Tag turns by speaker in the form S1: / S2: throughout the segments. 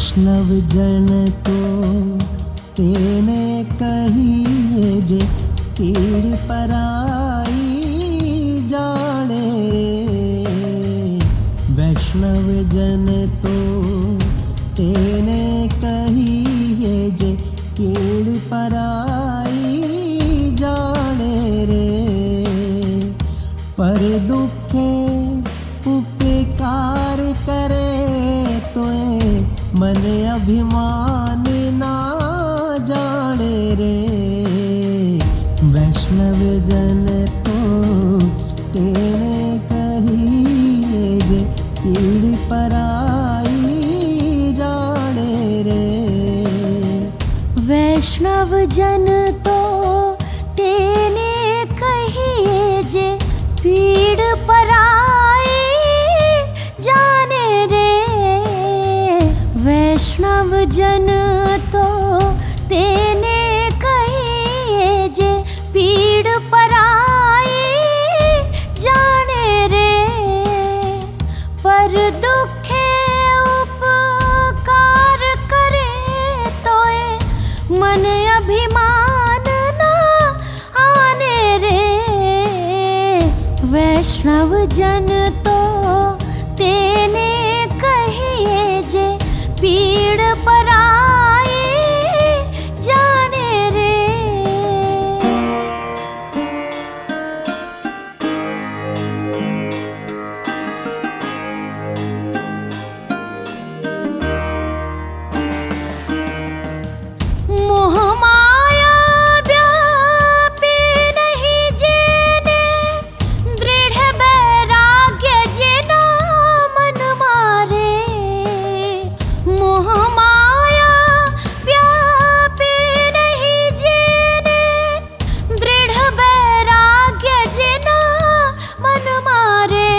S1: वैष्णव जन तो तेने कहिए जे पीड़ पराई जाने रे। वैष्णव जन तो तेने कहिए जे पीड़ पराई जाने रे। पर दुखे उपकार करे तोए मन अभिमान ना जाने रे। वैष्णव जन तो तेने कहिए जे पीड़ पराई जाने रे।
S2: वैष्णव जन तो तेने कहिए जे पीड़ पराई जाने रे। वैष्णव जन तो तेने कहिए जे पीड़ पराई जाने रे। पर दुखे उपकार करे तोए मन अभिमान ना आने रे। वैष्णव जन तो तेने कहिए जे पीड़ पराई जाने रे। मोह माया व्यापी नहीं जेने दृढ़ वैराग्य जिना मन मारे। मोह माया व्यापी नहीं जेने दृढ़ वैराग्य जिना मन मारे।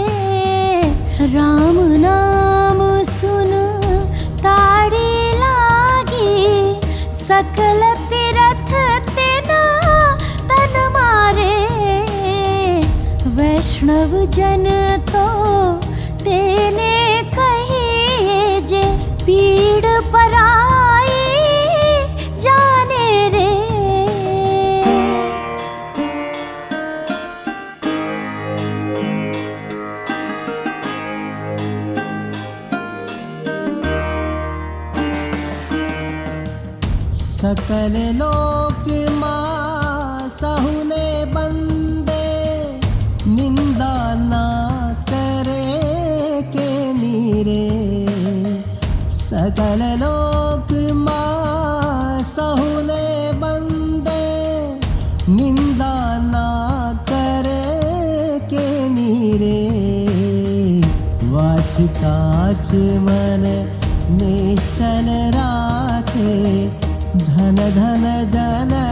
S2: राम नाम सुन ताड़ी लागी सकल तीरथ तेना तन मारे। वैष्णव जन तो तेने कहिए जे पीड़ पराई जाने रे।
S1: सकल लोक माँ सहुने बंदे निंदा ना करे के नीरे। सकल लोक माँ सहुने बंदे निंदा ना करे के नीरे। वाच काच मन निश्चल राखे धन धन जन